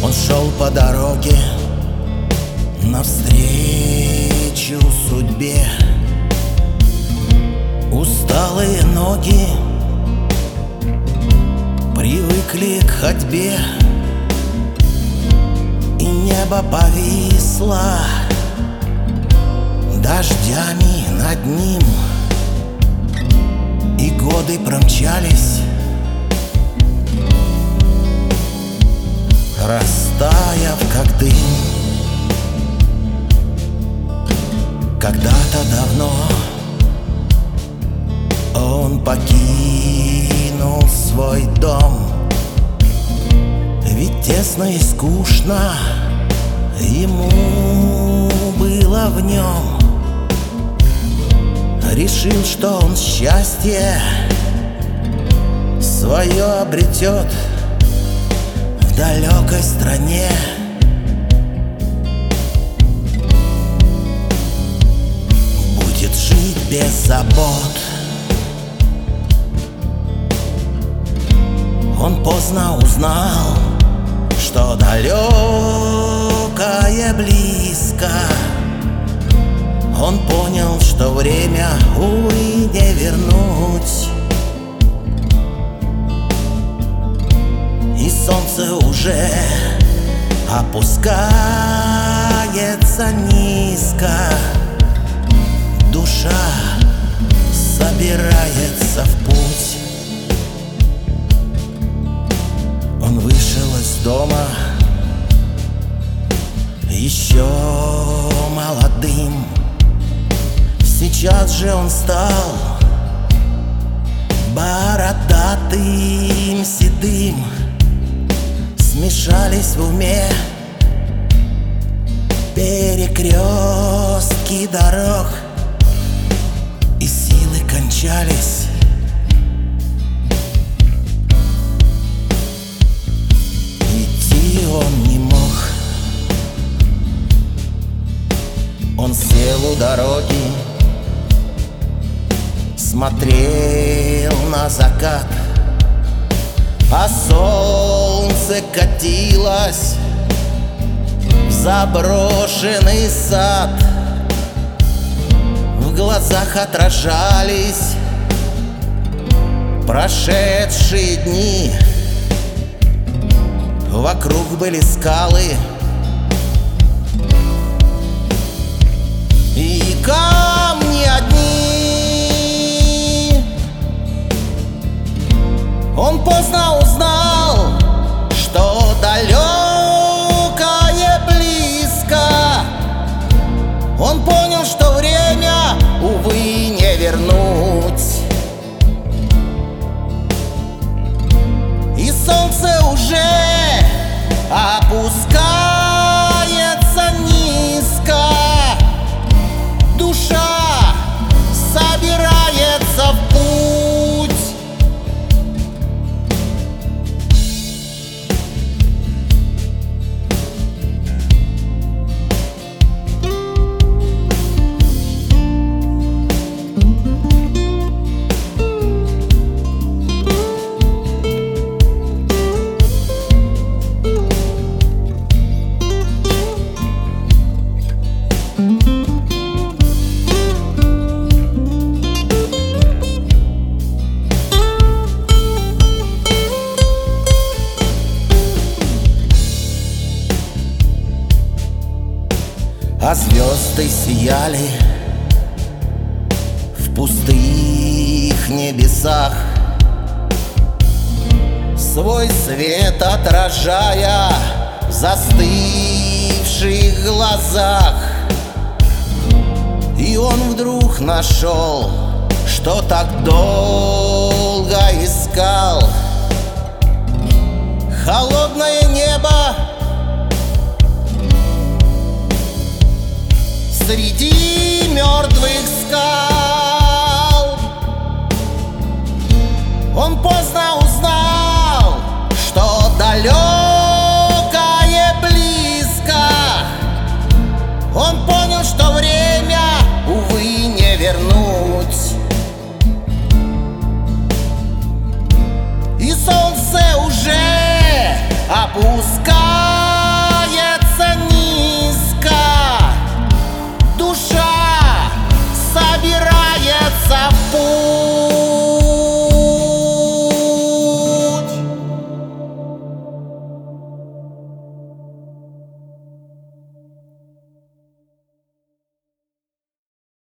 Он шел по дороге навстречу судьбе. Усталые ноги привыкли к ходьбе, и небо повисло дождями над ним, и годы промчались, растаяв как дым. Когда-то давно он покинул свой дом, ведь тесно и скучно ему было в нем. Решил, что он счастье свое обретет в далекой стране. Будет жить без забот. Он поздно узнал, что далекое близко. Он понял, что время, увы, не вернуть, и солнце уже опускается низко. Душа собирается в путь. Он вышел из дома еще молодым. Сейчас же он стал бородатым, седым. Смешались в уме перекрестки дорог, и силы кончались. Идти он не мог. Он сел у дороги, смотрел на закат, а солнце катилось в заброшенный сад. В глазах отражались прошедшие дни. Вокруг были скалы и камни одни. Он поздно узнал, что далекое близко. Он понял, что время, увы, не вернуть, и солнце уже опускается низко. Душа собирается в путь. А звезды сияли в пустых небесах, свой свет отражая в застывших глазах. И он вдруг нашел, что так долго искал. Холодное небо среди мертвых скал. Он поздно узнал, что далекое близко. Он понял, что время, увы, не вернуть, и солнце уже опускается